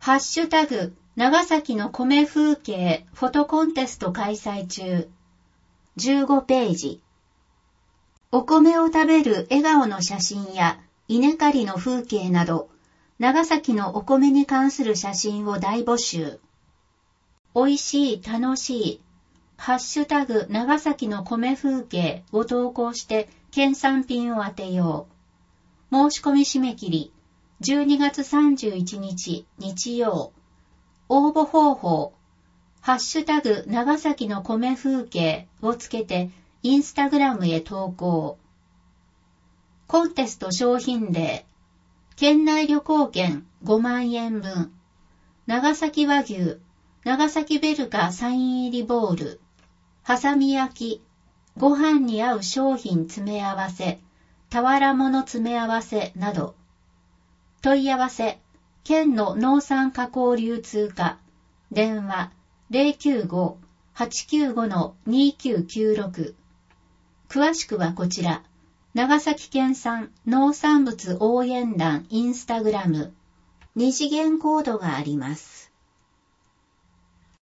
ハッシュタグ、長崎の米風景フォトコンテスト開催中。15ページ。お米を食べる笑顔の写真や稲刈りの風景など、長崎のお米に関する写真を大募集。美味しい、楽しい。ハッシュタグ、長崎の米風景を投稿して県産品を当てよう。申し込み締め切り、12月31日日曜。応募方法、ハッシュタグ長崎の米風景をつけてインスタグラムへ投稿。コンテスト商品例、県内旅行券5万円分、長崎和牛、長崎ベルカサイン入りボール、はさみ焼き、ご飯に合う商品詰め合わせ、俵物詰め合わせなど。問い合わせ、県の農産加工流通課、電話 095-895-2996。詳しくはこちら、長崎県産農産物応援団インスタグラム、2次元コードがあります。